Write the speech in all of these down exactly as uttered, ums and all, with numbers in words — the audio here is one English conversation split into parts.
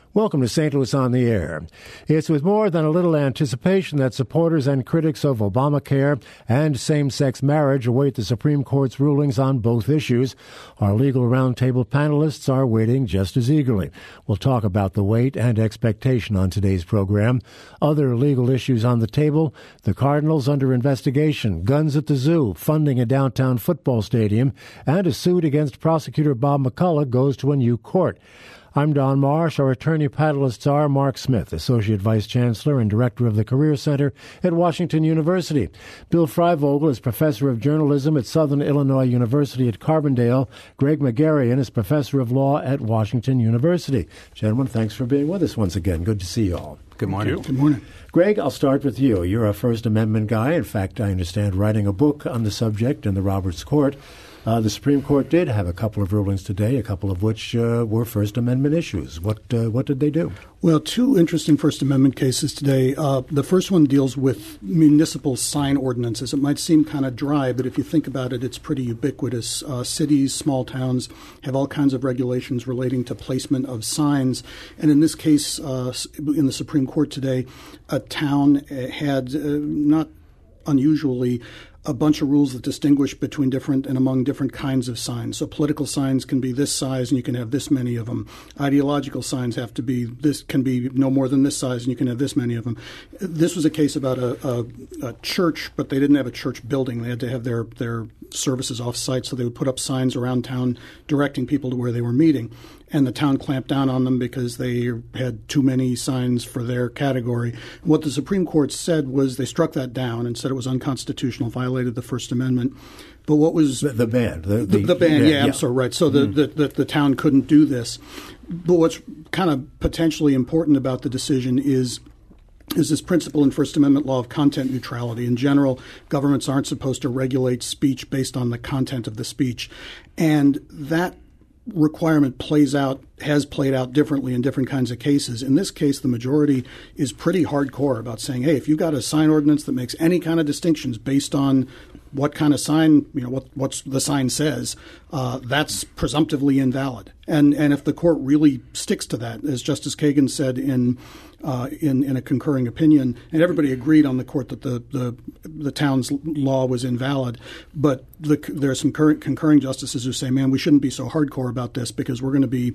Welcome to Saint Louis on the Air. It's with more than a little anticipation that supporters and critics of Obamacare and same-sex marriage await the Supreme Court's rulings on both issues. Our legal roundtable panelists are waiting just as eagerly. We'll talk about the wait and expectation on today's program. Other legal issues on the table: the Cardinals under investigation, guns at the zoo, funding a downtown football stadium, and a suit against prosecutor Bob McCullough goes to a new court. I'm Don Marsh. Our attorney panelists are Mark Smith, Associate Vice Chancellor and Director of the Career Center at Washington University. Bill Freivogel is Professor of Journalism at Southern Illinois University at Carbondale. Greg Magarian is Professor of Law at Washington University. Gentlemen, thanks for being with us once again. Good to see you all. Good morning. Good morning. Greg, I'll start with you. You're a First Amendment guy. In fact, I understand writing a book on the subject in the Roberts Court. Uh, the Supreme Court did have a couple of rulings today, a couple of which uh, were First Amendment issues. What uh, what did they do? Well, two interesting First Amendment cases today. Uh, the first one deals with municipal sign ordinances. It might seem kind of dry, but if you think about it, it's pretty ubiquitous. Uh, cities, small towns have all kinds of regulations relating to placement of signs. And in this case, uh, in the Supreme Court today, a town had uh, not unusually a bunch of rules that distinguish between different and among different kinds of signs. So political signs can be this size and you can have this many of them. Ideological signs have to be this can be no more than this size and you can have this many of them. This was a case about a, a, a church, but they didn't have a church building. They had to have their, their services off site, so they would put up signs around town directing people to where they were meeting. And the town clamped down on them because they had too many signs for their category. What the Supreme Court said was they struck that down and said it was unconstitutional, violated the First Amendment. But what was the, the ban? The, the, the ban, yeah, yeah, I'm sorry, right. So mm-hmm. the, the, the, the town couldn't do this. But what's kind of potentially important about the decision is is this principle in First Amendment law of content neutrality. In general, governments aren't supposed to regulate speech based on the content of the speech. And that requirement plays out, has played out differently in different kinds of cases. In this case, the majority is pretty hardcore about saying, hey, if you've got a sign ordinance that makes any kind of distinctions based on what kind of sign, you know, what what's the sign says, uh, that's presumptively invalid. And and if the court really sticks to that, as Justice Kagan said in uh, in in a concurring opinion, and everybody agreed on the court that the the, the town's law was invalid, but the, there are some current concurring justices who say, man, we shouldn't be so hardcore about this because we're going to be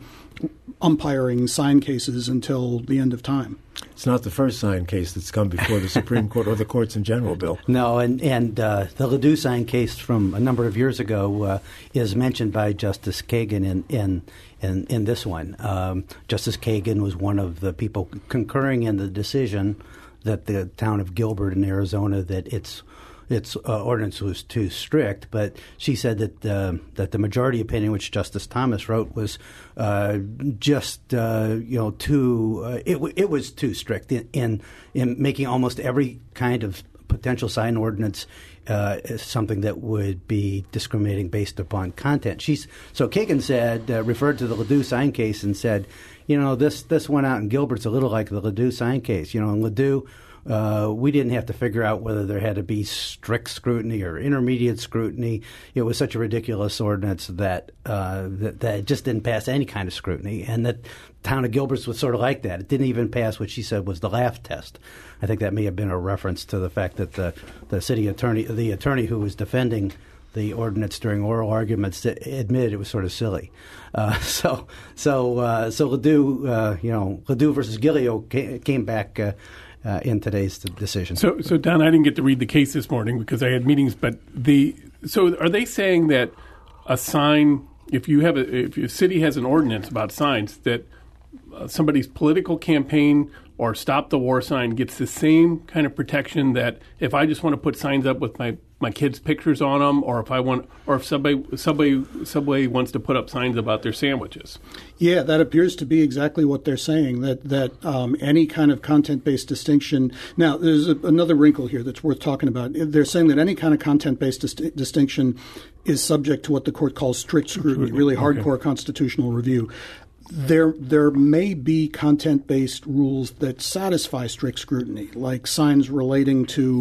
umpiring sign cases until the end of time. It's not the first sign case that's come before the Supreme Court or the courts in general, Bill. No, and, and uh, the Ledoux sign case from a number of years ago uh, is mentioned by Justice Kagan in in, in, in this one. Um, Justice Kagan was one of the people concurring in the decision that the town of Gilbert in Arizona, that its its uh, ordinance was too strict, but she said that uh, that the majority opinion, which Justice Thomas wrote, was uh, just uh, you know too uh, it w- it was too strict in, in in making almost every kind of potential sign ordinance uh, something that would be discriminating based upon content. She's so Kagan said uh, referred to the Ledoux sign case and said, you know, this this went out in Gilbert's a little like the Ledoux sign case. You know, in Ledoux, Uh, we didn't have to figure out whether there had to be strict scrutiny or intermediate scrutiny. It was such a ridiculous ordinance that, uh, that that it just didn't pass any kind of scrutiny, and that town of Gilbert's was sort of like that. It didn't even pass what she said was the laugh test. I think that may have been a reference to the fact that the the city attorney, the attorney who was defending the ordinance during oral arguments, admitted it was sort of silly. Uh, so so uh, so Ledoux, uh, you know, Ledoux versus Gilio came, came back. Uh, Uh, in today's decision. So, so Don, I didn't get to read the case this morning because I had meetings. But the so are they saying that a sign, if you have a, if your city has an ordinance about signs, that uh, somebody's political campaign or stop the war sign gets the same kind of protection that if I just want to put signs up with my my kids' pictures on them, or if I want, or if somebody, Subway, Subway wants to put up signs about their sandwiches. Yeah, that appears to be exactly what they're saying. That that um, any kind of content-based distinction. Now, there's a, another wrinkle here that's worth talking about. They're saying that any kind of content-based dis- distinction is subject to what the court calls strict scrutiny, really hardcore okay. constitutional review. There there may be content-based rules that satisfy strict scrutiny, like signs relating to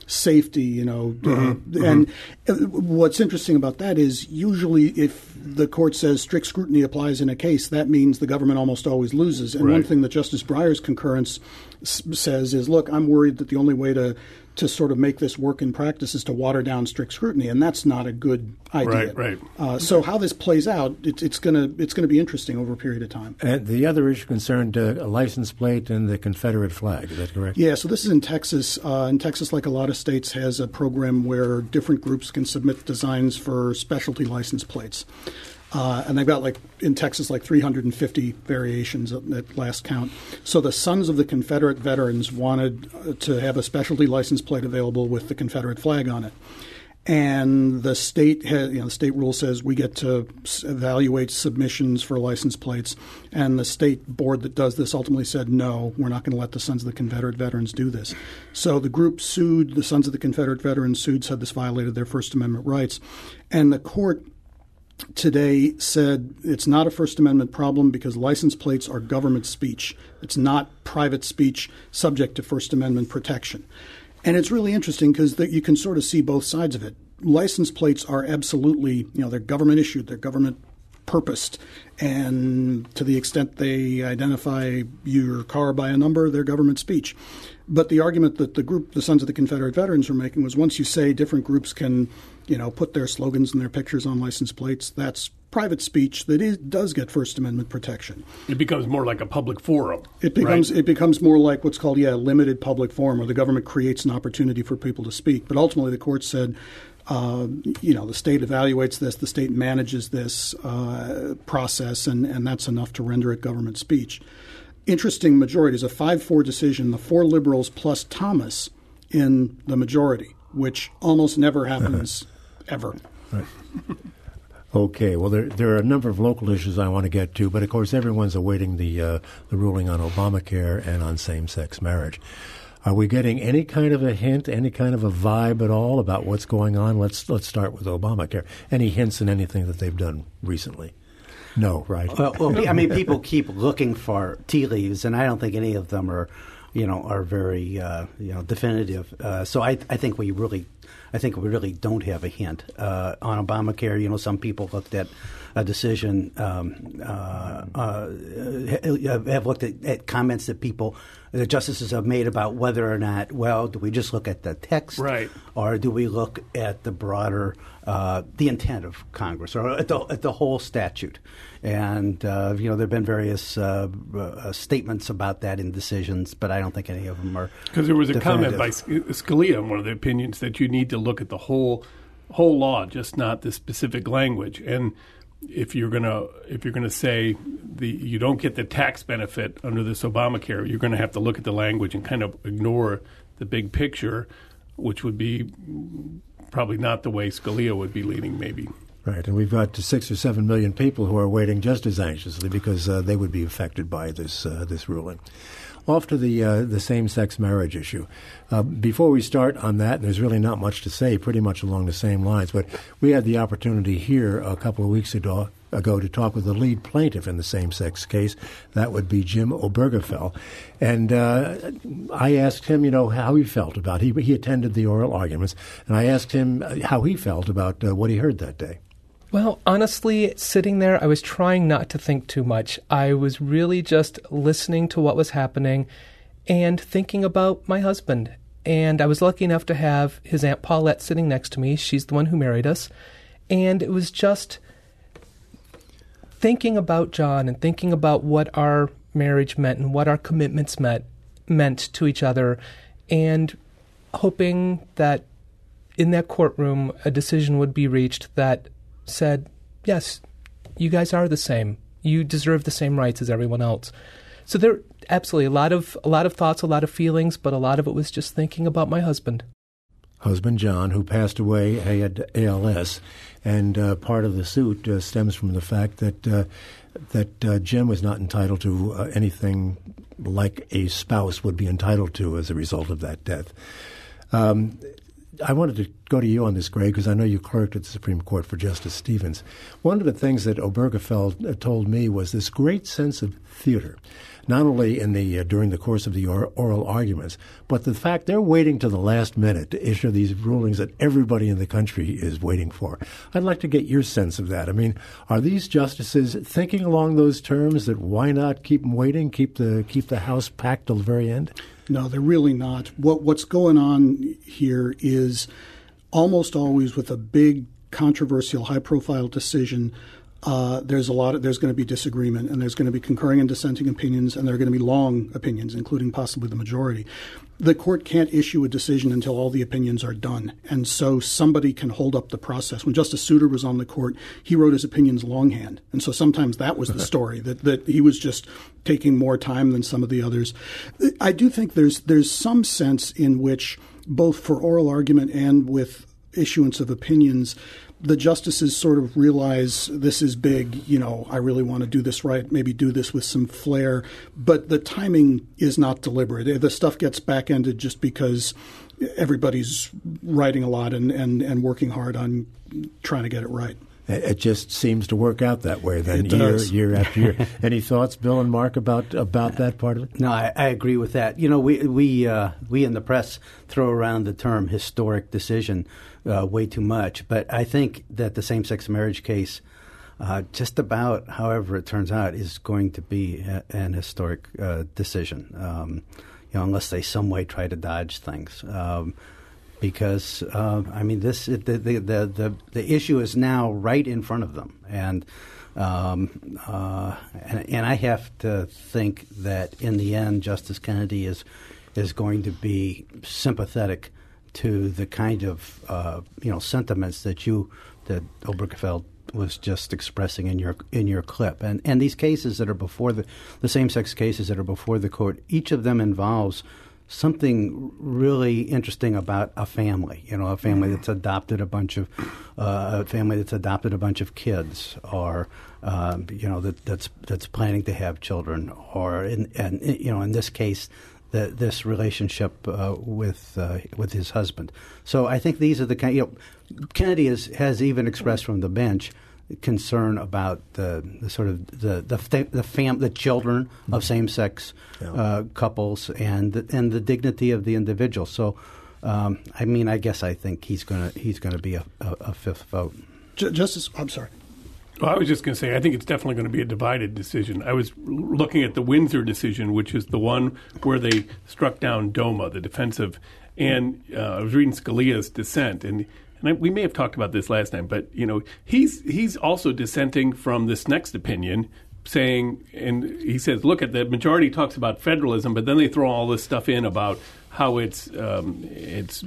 safety, you know. Mm-hmm. Uh, and mm-hmm. what's interesting about that is usually if the court says strict scrutiny applies in a case, that means the government almost always loses. And right. one thing that Justice Breyer's concurrence s- says is, look, I'm worried that the only way to to sort of make this work in practice is to water down strict scrutiny, and that's not a good idea. Right, right. Uh, so how this plays out, it, it's going to it's going to be interesting over a period of time. And the other issue concerned uh, a license plate and the Confederate flag. Is that correct? Yeah. So this is in Texas. Uh, and Texas, like a lot of states, has a program where different groups can submit designs for specialty license plates. Uh, and they've got, like, in Texas, like three hundred fifty variations at, at last count. So the Sons of the Confederate Veterans wanted uh, to have a specialty license plate available with the Confederate flag on it. And the state, has, you know, the state rule says we get to evaluate submissions for license plates. And the state board that does this ultimately said, no, we're not going to let the Sons of the Confederate Veterans do this. So the group sued, the Sons of the Confederate Veterans sued, said this violated their First Amendment rights. And the court today said it's not a First Amendment problem because license plates are government speech. It's not private speech subject to First Amendment protection. And it's really interesting because you can sort of see both sides of it. License plates are absolutely, you know, they're government issued, they're government purposed. And to the extent they identify your car by a number, they're government speech. But the argument that the group, the Sons of the Confederate Veterans, were making was once you say different groups can, you know, put their slogans and their pictures on license plates, that's private speech that is, does get First Amendment protection. It becomes more like a public forum. It becomes right? it becomes more like what's called, yeah, limited public forum, where the government creates an opportunity for people to speak. But ultimately the court said, uh, you know, the state evaluates this, the state manages this uh, process, and, and that's enough to render it government speech. Interesting majority is a five four decision, the four liberals plus Thomas in the majority, which almost never happens ever. Right. Okay. Well, there there are a number of local issues I want to get to, but of course everyone's awaiting the uh, the ruling on Obamacare and on same-sex marriage. Are we getting any kind of a hint, any kind of a vibe at all about what's going on? Let's let's start with Obamacare. Any hints in anything that they've done recently? No, right? Well, well, I mean, people keep looking for tea leaves, and I don't think any of them are, you know, are very, uh, you know, definitive. Uh, so I, I think we really, I think we really don't have a hint uh, on Obamacare. You know, some people looked at a decision, um, uh, uh, have looked at, at comments that people, the justices have made about whether or not, well, do we just look at the text, right, or do we look at the broader, uh, the intent of Congress, or at the, at the whole statute? And uh, you know, there have been various uh, uh, statements about that in decisions, but I don't think any of them are because there was a definitive. comment by Scalia in one of the opinions that you need to look at the whole whole law, just not the specific language. And if you're gonna if you're gonna say the you don't get the tax benefit under this Obamacare, you're going to have to look at the language and kind of ignore the big picture, which would be probably not the way Scalia would be leaning, maybe. Right, and we've got six or seven million people who are waiting just as anxiously because uh, they would be affected by this uh, this ruling. Off to the uh, the same-sex marriage issue. Uh, before we start on that, there's really not much to say, pretty much along the same lines, but we had the opportunity here a couple of weeks ago, ago to talk with the lead plaintiff in the same-sex case. That would be Jim Obergefell. And uh, I asked him, you know, how he felt about it. He, he attended the oral arguments, and I asked him how he felt about uh, what he heard that day. Well, honestly, sitting there, I was trying not to think too much. I was really just listening to what was happening and thinking about my husband. And I was lucky enough to have his Aunt Paulette sitting next to me. She's the one who married us. And it was just thinking about John and thinking about what our marriage meant and what our commitments meant, meant to each other, and hoping that in that courtroom a decision would be reached that said, yes, you guys are the same. You deserve the same rights as everyone else. So there absolutely a lot of a lot of thoughts, a lot of feelings, but a lot of it was just thinking about my husband. Husband John, who passed away, he had A L S, and uh, part of the suit uh, stems from the fact that uh, that uh, Jim was not entitled to uh, anything like a spouse would be entitled to as a result of that death. Um, I wanted to go to you on this, Greg, because I know you clerked at the Supreme Court for Justice Stevens. One of the things that Obergefell told me was this great sense of theater, not only in the uh, during the course of the or- oral arguments, but the fact they're waiting to the last minute to issue these rulings that everybody in the country is waiting for. I'd like to get your sense of that. I mean, are these justices thinking along those terms that why not keep them waiting, keep the keep the House packed till the very end? No, they're really not. What What's going on here is almost always with a big, controversial, high-profile decision, uh, there's a lot of, there's going to be disagreement, and there's going to be concurring and dissenting opinions, and there are going to be long opinions, including possibly the majority. The court can't issue a decision until all the opinions are done, and so somebody can hold up the process. When Justice Souter was on the court, he wrote his opinions longhand, and so sometimes that was the story, that, that he was just taking more time than some of the others. I do think there's there's some sense in which, both for oral argument and with issuance of opinions, the justices sort of realize this is big, you know, I really want to do this right, maybe do this with some flair, but the timing is not deliberate. The stuff gets back-ended just because everybody's writing a lot and, and, and working hard on trying to get it right. It just seems to work out that way then, It year, does. year after year. Any thoughts, Bill and Mark, about about that part of it? No, I, I agree with that. You know, we we uh, we in the press throw around the term historic decision uh, way too much, but I think that the same-sex marriage case, uh, just about, however it turns out, is going to be a, an historic uh, decision. Um, you know, unless they some way try to dodge things. Um, Because uh, I mean, this the, the the the the issue is now right in front of them, and um, uh, and, and I have to think that in the end, Justice Kennedy is is going to be sympathetic to the kind of uh, you know sentiments that you that Obergefell was just expressing in your in your clip, and and these cases that are before the the same-sex cases that are before the court, each of them involves something really interesting about a family, you know, a family that's adopted a bunch of, uh, a family that's adopted a bunch of kids, or um, you know, that, that's that's planning to have children, or in, and you know, in this case, the, this relationship uh, with uh, with his husband. So I think these are the kind. You know, Kennedy is, has even expressed from the bench concern about the, the sort of the the the, fam, the children of same-sex yeah. uh, couples and the, and the dignity of the individual. So, um, I mean, I guess I think he's gonna he's gonna be a, a, a fifth vote. J- Justice, I'm sorry. Well, I was just going to say, I think it's definitely going to be a divided decision. I was looking at the Windsor decision, which is the one where they struck down DOMA, the defensive, and uh, I was reading Scalia's dissent, and. And I, we may have talked about this last time, but you know, he's he's also dissenting from this next opinion, saying, and he says, look, at the majority talks about federalism, but then they throw all this stuff in about how it's um, it's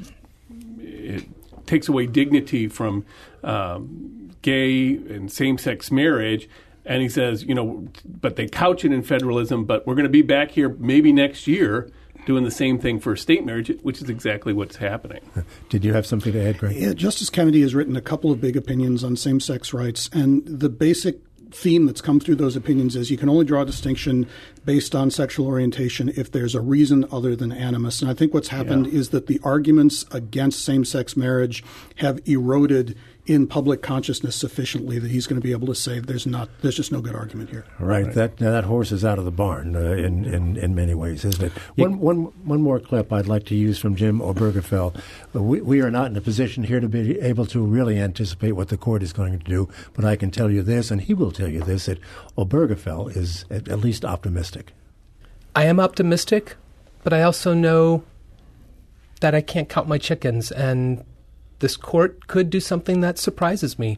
it takes away dignity from um, gay and same-sex marriage. And he says, you know, but they couch it in federalism, but we're going to be back here maybe next year doing the same thing for state marriage, which is exactly what's happening. Did you have something to add, Greg? Yeah, Justice Kennedy has written a couple of big opinions on same-sex rights, and the basic theme that's come through those opinions is you can only draw a distinction based on sexual orientation if there's a reason other than animus. And I think what's happened yeah. is that the arguments against same-sex marriage have eroded in public consciousness sufficiently that he's going to be able to say there's not there's just no good argument here. Right. right. That that horse is out of the barn uh, in, in in many ways, isn't it? One one one more clip I'd like to use from Jim Obergefell. We we are not in a position here to be able to really anticipate what the court is going to do, but I can tell you this, and he will tell you this, that Obergefell is at, at least optimistic. I am optimistic, but I also know that I can't count my chickens, and this court could do something that surprises me.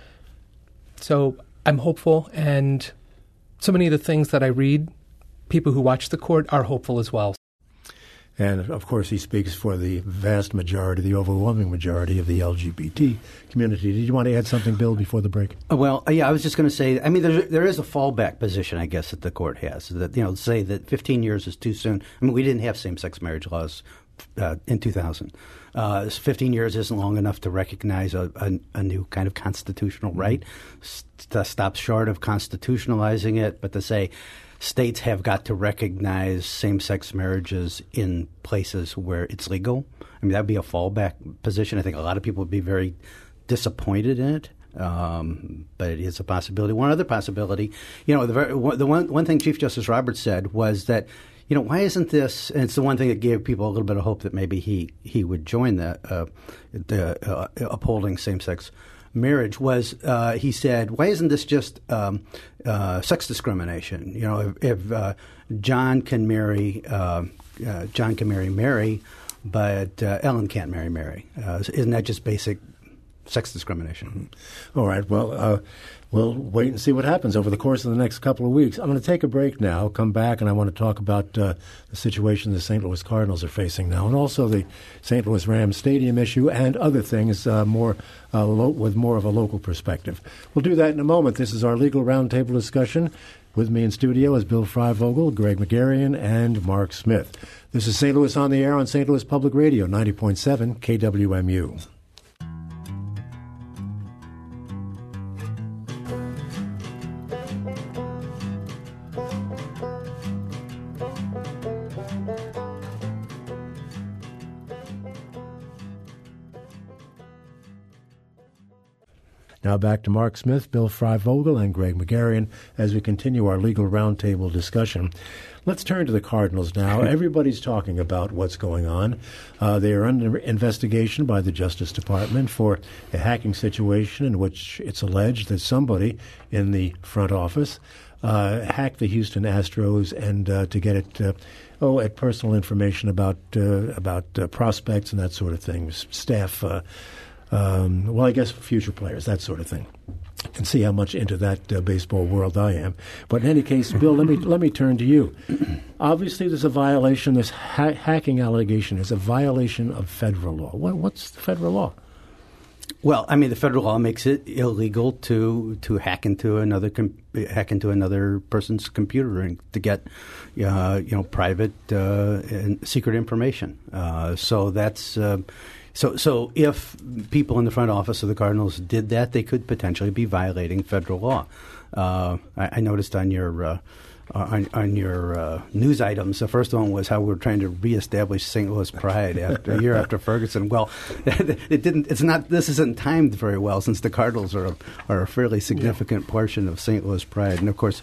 So I'm hopeful, and so many of the things that I read, people who watch the court are hopeful as well. And, of course, he speaks for the vast majority, the overwhelming majority of the L G B T community. Did you want to add something, Bill, before the break? Uh, well, yeah, I was just going to say, I mean, there, there is a fallback position, I guess, that the court has, that, you know, say that fifteen years is too soon. I mean, we didn't have same-sex marriage laws uh, in two thousand. Uh, fifteen years isn't long enough to recognize a, a, a new kind of constitutional right, to stop short of constitutionalizing it, but to say states have got to recognize same-sex marriages in places where it's legal I mean, that would be a fallback position. I think a lot of people would be very disappointed in it. Um, but it is a possibility. One other possibility, you know, the, the one one thing Chief Justice Roberts said was that, you know, why isn't this? And it's the one thing that gave people a little bit of hope that maybe he he would join the uh, the uh, upholding same-sex marriage. Was uh, he said, why isn't this just um, uh, sex discrimination? You know, if, if uh, John can marry uh, uh, John can marry Mary, but uh, Ellen can't marry Mary, uh, isn't that just basic sex discrimination? All right. Well, uh, we'll wait and see what happens over the course of the next couple of weeks. I'm going to take a break now, come back, and I want to talk about uh, the situation the Saint Louis Cardinals are facing now, and also the Saint Louis Rams Stadium issue and other things uh, more uh, lo- with more of a local perspective. We'll do that in a moment. This is our legal roundtable discussion. With me in studio is Bill Freivogel, Greg McGarian, and Mark Smith. This is Saint Louis on the Air on Saint Louis Public Radio, ninety point seven K W M U. Now back to Mark Smith, Bill Freivogel, and Greg McGarian as we continue our legal roundtable discussion. Let's turn to the Cardinals now. Everybody's talking about what's going on. Uh, they are under investigation by the Justice Department for a hacking situation in which it's alleged that somebody in the front office uh, hacked the Houston Astros and uh, to get it, uh, oh, at personal information about uh, about uh, prospects and that sort of thing, staff. Uh, Um, well, I guess future players, that sort of thing, and see how much into that uh, baseball world I am. But in any case, Bill, let me let me turn to you. Obviously, there's a violation. This ha- hacking allegation is a violation of federal law. What, what's the federal law? Well, I mean, the federal law makes it illegal to to hack into another com- hack into another person's computer and to get uh, you know private uh, and secret information. Uh, so that's. Uh, So, so if people in the front office of the Cardinals did that, they could potentially be violating federal law. Uh, I, I noticed on your uh, on, on your uh, news items, the first one was how we're trying to reestablish Saint Louis pride after a year after Ferguson. Well, it didn't. It's not. This isn't timed very well since the Cardinals are a, are a fairly significant yeah. portion of Saint Louis pride, and of course.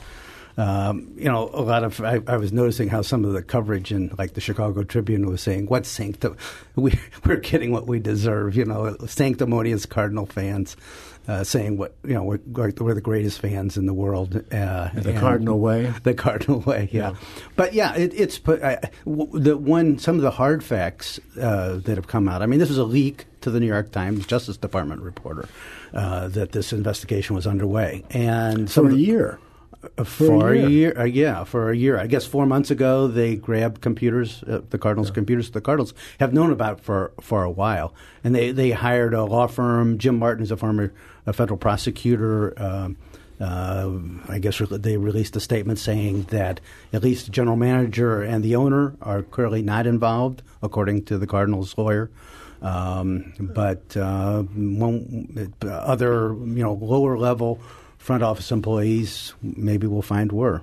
Um, you know, a lot of I, I was noticing how some of the coverage in, like the Chicago Tribune, was saying, "What sanctum? We we're getting what we deserve." You know, sanctimonious Cardinal fans uh, saying, "What you know, we're, we're the greatest fans in the world." Uh, the Cardinal way, the Cardinal way, yeah. yeah. But yeah, it, it's put uh, the one some of the hard facts uh, that have come out. I mean, this was a leak to the New York Times Justice Department reporter uh, that this investigation was underway, and for a year. For, for a year, year uh, yeah, for a year. I guess four months ago they grabbed computers, uh, the Cardinals' yeah. computers. The Cardinals have known about for for a while, and they, they hired a law firm. Jim Martin is a former a federal prosecutor. Um, uh, I guess re- they released a statement saying that at least the general manager and the owner are clearly not involved, according to the Cardinals' lawyer. Um, but uh, one, other, you know, lower level front office employees maybe we'll find were.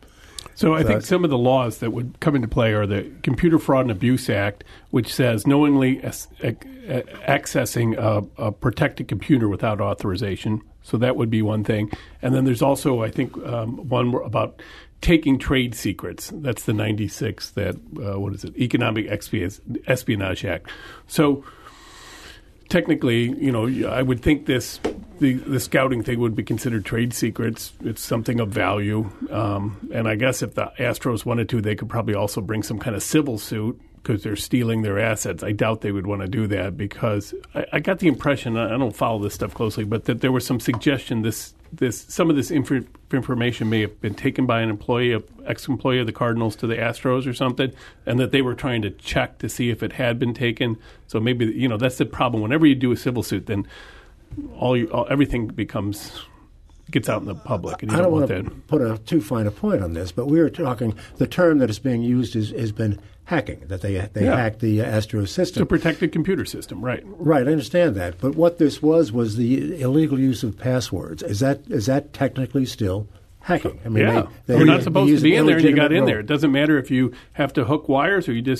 So I so think some of the laws that would come into play are the Computer Fraud and Abuse Act, which says knowingly as, uh, accessing a, a protected computer without authorization. So that would be one thing. And then there's also, I think, um, one about taking trade secrets. That's the ninety-six, that, uh, what is it, Economic Espionage Act. So technically, you know, I would think this the, the scouting thing would be considered trade secrets. It's something of value. Um, and I guess if the Astros wanted to, they could probably also bring some kind of civil suit because they're stealing their assets. I doubt they would want to do that because I, I got the impression, I don't follow this stuff closely, but that there was some suggestion this this some of this inf- information may have been taken by an employee, an ex-employee of the Cardinals to the Astros or something, and that they were trying to check to see if it had been taken. So maybe, you know, that's the problem. Whenever you do a civil suit, then all, you, all everything becomes gets out in the public. And you I don't, don't want want to that. put a too fine a point on this, but we were talking, the term that is being used is, has been hacking, that they they yeah. hacked the Astro system. It's a protected computer system, right. Right, I understand that. But what this was was the illegal use of passwords. Is that is that technically still hacking? I mean, yeah. they, they, You're not supposed to be in there and you got in role. there. It doesn't matter if you have to hook wires or you just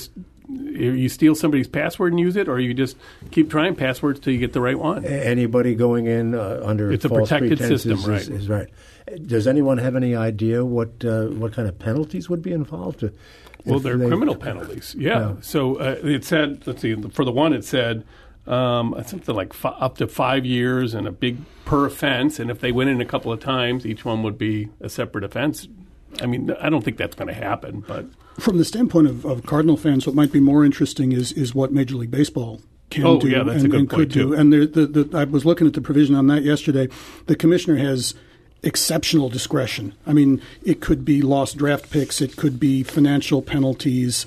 you steal somebody's password and use it, or you just keep trying passwords till you get the right one. Anybody going in uh, under it's a false protected pretenses system, is, right? Is, is right. Does anyone have any idea what uh, what kind of penalties would be involved? To, well, they're they, criminal penalties. Yeah. yeah. So uh, it said, let's see, for the one, it said um, something like f- up to five years and a big per offense. And if they went in a couple of times, each one would be a separate offense. I mean, I don't think that's going to happen, but from the standpoint of, of Cardinal fans, what might be more interesting is is what Major League Baseball can oh, do yeah, that's and, a good and point could too. do. And the, the, the, I was looking at the provision on that yesterday. The commissioner has exceptional discretion. I mean, it could be lost draft picks, it could be financial penalties.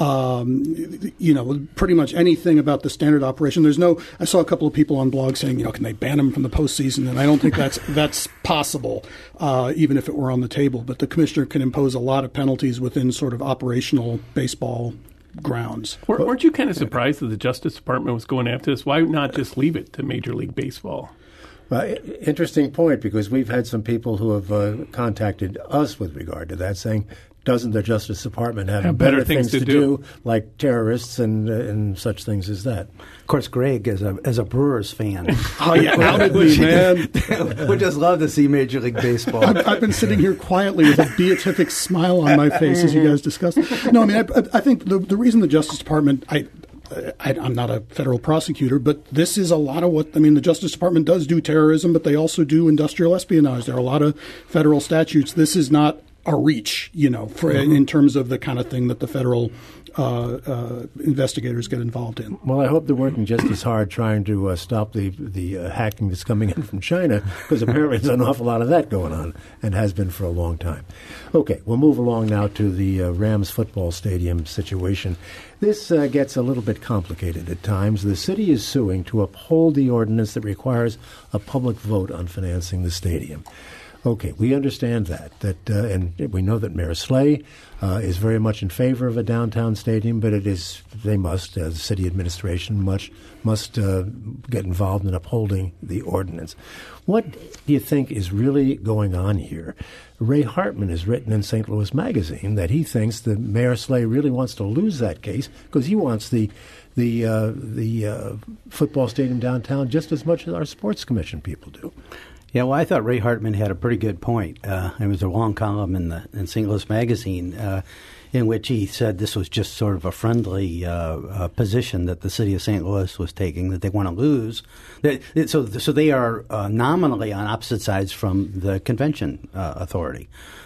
Um, you know, pretty much anything about the standard operation. There's no. I saw a couple of people on blogs saying, you know, can they ban him from the postseason? And I don't think that's that's possible, uh, even if it were on the table. But the commissioner can impose a lot of penalties within sort of operational baseball grounds. Weren't you kind of surprised that the Justice Department was going after this? Why not just leave it to Major League Baseball? Well, interesting point, because we've had some people who have uh, contacted us with regard to that, saying, doesn't the Justice Department have, have better, better things, things to, to do. do, like terrorists and uh, and such things as that? Of course, Greg, as a as a Brewers fan, oh yeah, how did we, man? Would just love to see Major League Baseball. I've, I've been sitting here quietly with a beatific smile on my face as you guys discuss. No, I mean, I, I think the the reason the Justice Department, I. I, I'm not a federal prosecutor, but this is a lot of what, I mean, the Justice Department does do terrorism, but they also do industrial espionage. There are a lot of federal statutes. This is not a reach, you know, for, mm-hmm. in terms of the kind of thing that the federal uh, uh, investigators get involved in. Well, I hope they're working just as hard trying to uh, stop the the uh, hacking that's coming in from China, because apparently there's an awful lot of that going on and has been for a long time. Okay, we'll move along now to the uh, Rams football stadium situation. This uh, gets a little bit complicated at times. The city is suing to uphold the ordinance that requires a public vote on financing the stadium. Okay, we understand that, that, uh, and we know that Mayor Slay uh, is very much in favor of a downtown stadium, but it is they must, as the city administration, much must uh, get involved in upholding the ordinance. What do you think is really going on here? Ray Hartman has written in Saint Louis Magazine that he thinks that Mayor Slay really wants to lose that case because he wants the the uh, the uh, football stadium downtown just as much as our sports commission people do. Yeah, well, I thought Ray Hartman had a pretty good point. Uh, it was a long column in the in Saint Louis Magazine uh, in which he said this was just sort of a friendly uh, uh, position that the city of Saint Louis was taking, that they want to lose. That, so, so they are uh, nominally on opposite sides from the convention uh, authority.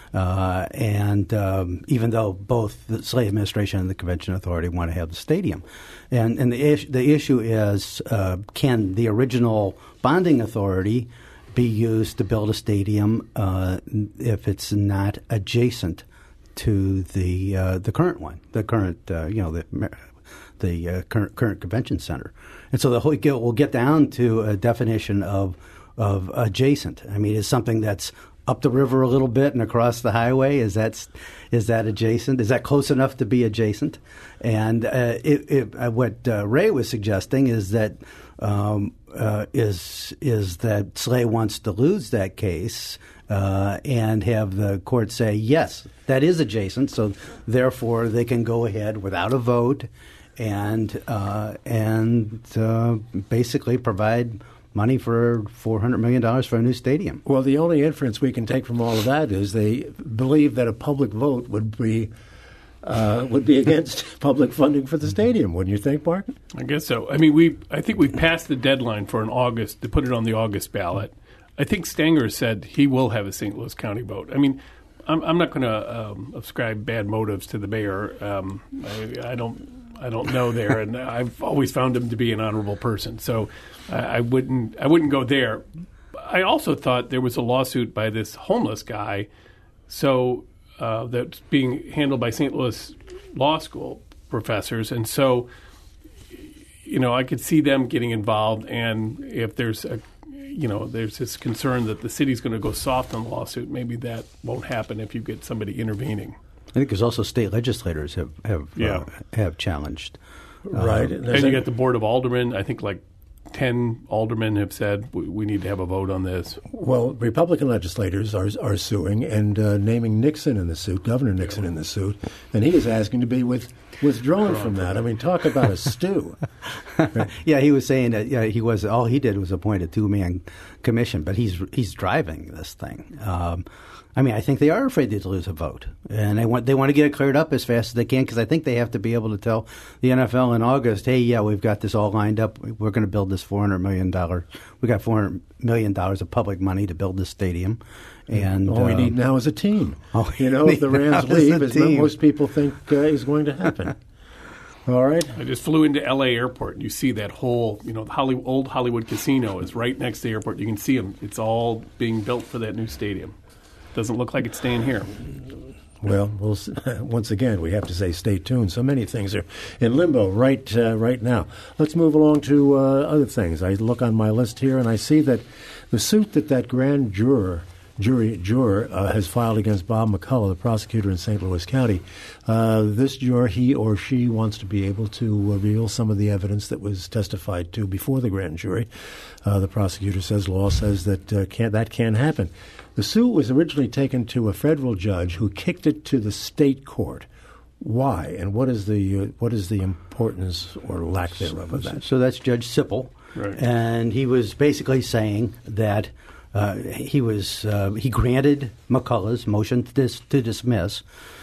Uh, and um, even though both the Slay administration and the convention authority want to have the stadium. And, and the, is- the issue is, uh, can the original bonding authority be used to build a stadium uh, if it's not adjacent to the uh, the current one, the current uh, you know the the uh, current current convention center, and so the whole we'll get down to a definition of of adjacent. I mean, is something that's up the river a little bit and across the highway, is that is that adjacent? Is that close enough to be adjacent? And uh, it, it, uh, what uh, Ray was suggesting is that. Um, Uh, is is that Slay wants to lose that case uh, and have the court say, yes, that is adjacent, so therefore they can go ahead without a vote and uh, and uh, basically provide money for four hundred million dollars for a new stadium. Well, the only inference we can take from all of that is they believe that a public vote would be Uh, would be against public funding for the stadium, wouldn't you think, Mark? I guess so. I mean, we I think we've passed the deadline for an August to put it on the August ballot. I think Stenger said he will have a Saint Louis County vote. I mean, I'm, I'm not going to um, ascribe bad motives to the mayor. Um, I, I don't I don't know there, and I've always found him to be an honorable person. So I, I wouldn't I wouldn't go there. I also thought there was a lawsuit by this homeless guy. So. Uh, that's being handled by Saint Louis Law School professors. And so, you know, I could see them getting involved. And if there's a, you know, there's this concern that the city's going to go soft on the lawsuit, maybe that won't happen if you get somebody intervening. I think there's also state legislators have have, yeah. uh, have challenged. Right. Uh, and you got the Board of Aldermen, I think like ten aldermen have said we, we need to have a vote on this. Well, Republican legislators are are suing and uh, naming Nixon in the suit, Governor Nixon in the suit, and he is asking to be with, withdrawn from that. I mean, talk about a stew. Right. Yeah, he was saying that yeah, he was all he did was appoint a two-man commission, but he's he's driving this thing. Um, I mean, I think they are afraid to lose a vote, and they want they want to get it cleared up as fast as they can because I think they have to be able to tell the N F L in August, hey, yeah, we've got this all lined up. We're going to build this four hundred million dollars. We got four hundred million dollars of public money to build this stadium. And all we um, need now is a team. All you know, if the Rams leave, as team. most people think uh, is going to happen. All right. I just flew into L A airport. You see that whole, you know, the Holly, old Hollywood casino is right next to the airport. You can see them. It's all being built for that new stadium. Doesn't look like it's staying here. Well, we'll once again, we have to say stay tuned. So many things are in limbo right uh, right now. Let's move along to uh, other things. I look on my list here, and I see that the suit that that grand juror jury juror uh, has filed against Bob McCullough, the prosecutor in Saint Louis County. Uh, this juror, he or she, wants to be able to reveal some of the evidence that was testified to before the grand jury. Uh, the prosecutor says, law says that uh, can't, that can't happen. The suit was originally taken to a federal judge who kicked it to the state court. Why, and what is the uh, what is the importance or lack thereof of that? So that's Judge Sipple, right. And he was basically saying that uh, he was uh, he granted McCullough's motion to, dis- to dismiss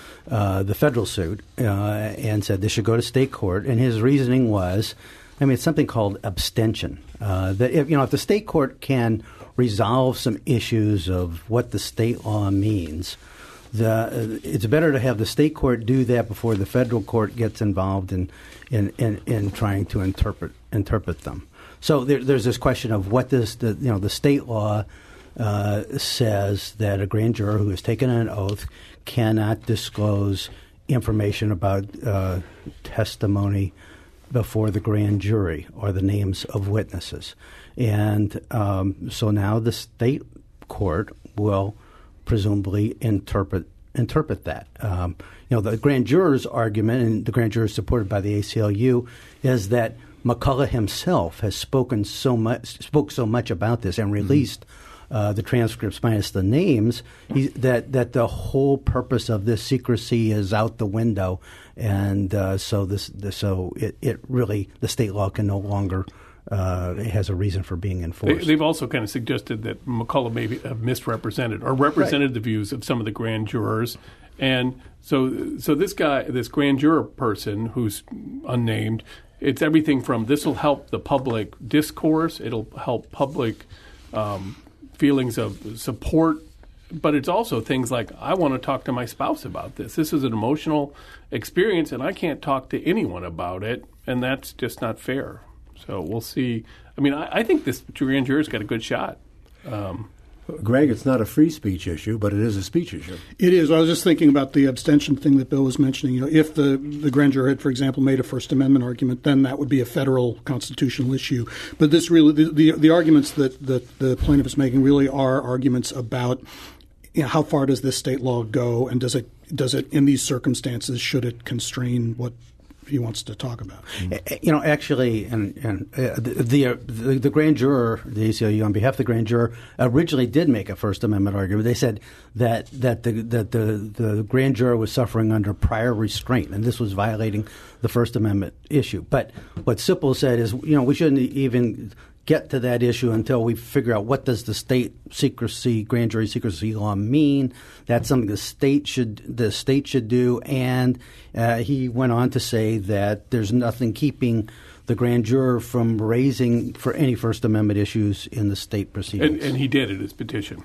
uh, the federal suit uh, and said this should go to state court. And his reasoning was, I mean, it's something called abstention. Uh, that if, you know, if the state court can resolve some issues of what the state law means, the uh, it's better to have the state court do that before the federal court gets involved in in, in, in trying to interpret interpret them. So there, there's this question of what does the you know the state law uh, says that a grand juror who has taken an oath cannot disclose information about uh, testimony before the grand jury or the names of witnesses. And um, so now the state court will presumably interpret interpret that. Um, you know, the grand juror's argument, and the grand juror is supported by the A C L U, is that McCullough himself has spoken so much, spoke so much about this and released mm-hmm. uh, the transcripts minus the names, he, that that the whole purpose of this secrecy is out the window, and uh, so this, this so it, it really the state law can no longer. Uh, it has a reason for being enforced. They, they've also kind of suggested that McCullough may have misrepresented or represented right. the views of some of the grand jurors. And so so this guy, this grand juror person who's unnamed, it's everything from this will help the public discourse, it'll help public um, feelings of support, but it's also things like, I want to talk to my spouse about this. This is an emotional experience, and I can't talk to anyone about it, and that's just not fair. So we'll see. I mean, I, I think this grand juror's got a good shot. Um, Greg, it's not a free speech issue, but it is a speech issue. It is. I was just thinking about the abstention thing that Bill was mentioning. You know, if the, the grand juror had, for example, made a First Amendment argument, then that would be a federal constitutional issue. But this really, the, the, the arguments that, that the plaintiff is making really are arguments about, you know, how far does this state law go, and does it does it in these circumstances should it constrain what he wants to talk about. You know, actually, and, and uh, the, the, uh, the the grand juror, the A C L U, on behalf of the grand juror, originally did make a First Amendment argument. They said that that the that the, the grand juror was suffering under prior restraint, and this was violating the First Amendment issue. But what Sipple said is, you know, we shouldn't even get to that issue until we figure out what does the state secrecy, grand jury secrecy law mean. That's something the state should the state should do. And uh, he went on to say that there's nothing keeping the grand juror from raising for any First Amendment issues in the state proceedings. And, and he did in his petition.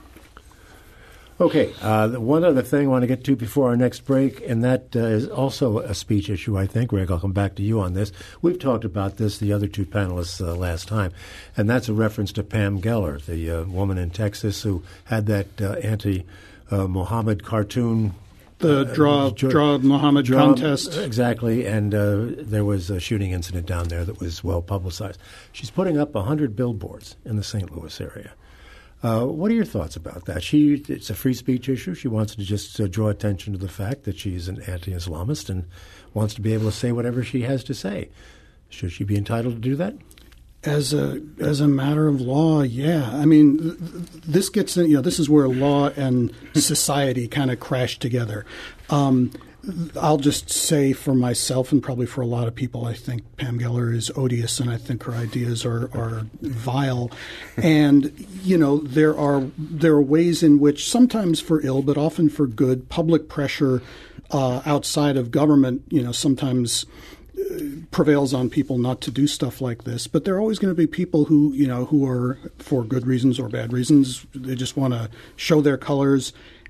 Okay, uh, one other thing I want to get to before our next break, and that uh, is also a speech issue, I think. Greg, I'll come back to you on this. We've talked about this, the other two panelists, uh, last time, and that's a reference to Pam Geller, the uh, woman in Texas who had that uh, anti-Mohammed uh, cartoon. The draw, uh, draw Muhammad draw, contest. Exactly, and uh, there was a shooting incident down there that was well publicized. She's putting up one hundred billboards in the Saint Louis area. Uh, what are your thoughts about that? She, it's a free speech issue. She wants to just uh, draw attention to the fact that she's an anti-Islamist and wants to be able to say whatever she has to say. Should she be entitled to do that? As a as a matter of law, yeah. I mean, th- th- this gets in, you know, this is where law and society kind of crash together. Um, I'll just say for myself and probably for a lot of people, I think Pam Geller is odious, and I think her ideas are, are vile. And you know, there are there are ways in which, sometimes for ill, but often for good, public pressure uh, outside of government, you know, sometimes prevails on people not to do stuff like this. But there are always going to be people who, you know, who are, for good reasons or bad reasons, they just want to show their colors.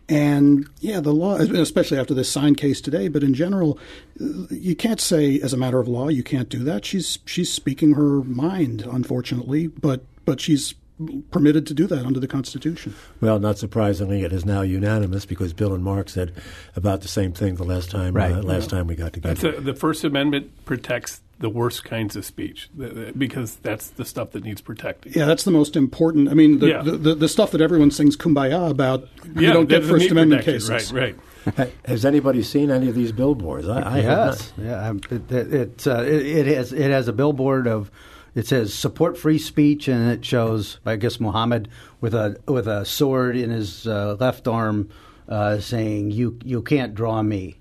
And yeah, the law, especially after this sign case today, but in general, you can't say as a matter of law you can't do that. She's she's speaking her mind, unfortunately, but but she's permitted to do that under the Constitution. Well, not surprisingly, it is now unanimous because Bill and Mark said about the same thing the last time right. uh, last yeah. time we got together. That's a, the First Amendment protects the worst kinds of speech because that's the stuff that needs protecting. Yeah, that's the most important. I mean, the, yeah. the, the, the stuff that everyone sings Kumbaya about, you yeah, don't get First Amendment protected. cases. Right, right. Has anybody seen any of these billboards? I, I yes. have not. Yeah, it, it, it, uh, it, it, has, it has a billboard of, it says support free speech, and it shows, I guess, Muhammad with a with a sword in his uh, left arm uh, saying, you you can't draw me.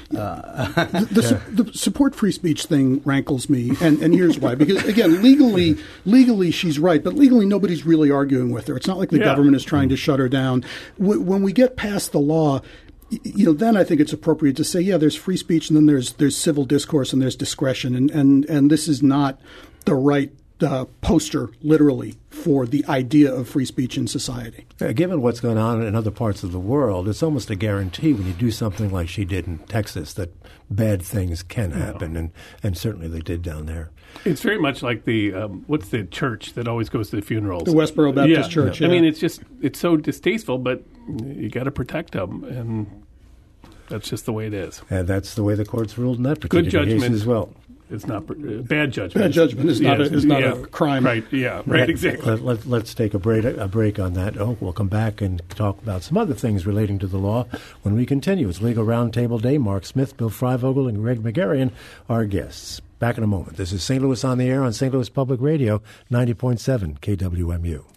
Uh, the, the, su- the support free speech thing rankles me, and, and here's why. Because, again, legally, legally she's right, but legally nobody's really arguing with her. It's not like the yeah. government is trying to shut her down. W- when we get past the law, you know, then I think it's appropriate to say, yeah, there's free speech, and then there's there's civil discourse, and there's discretion, and, and, and this is not the right uh, poster, literally, for the idea of free speech in society. Uh, given what's going on in other parts of the world, it's almost a guarantee when you do something like she did in Texas that bad things can happen, yeah. and, and certainly they did down there. It's very much like the, um, what's the church that always goes to the funerals? The Westboro Baptist yeah. Church. Yeah. Yeah. I mean, it's just, it's so distasteful, but you got to protect them, and that's just the way it is. And that's the way the courts ruled in that particular Good judgment case as well. It's not uh, bad judgment. Bad judgment is not, yes, a, is not yeah. a crime. Right, yeah, right, Let, exactly. Let, let, let's take a break, a break on that. Oh, we'll come back and talk about some other things relating to the law when we continue. It's Legal Roundtable Day. Mark Smith, Bill Freivogel, and Greg McGarrian are guests. Back in a moment. This is Saint Louis on the Air on Saint Louis Public Radio, ninety point seven K W M U.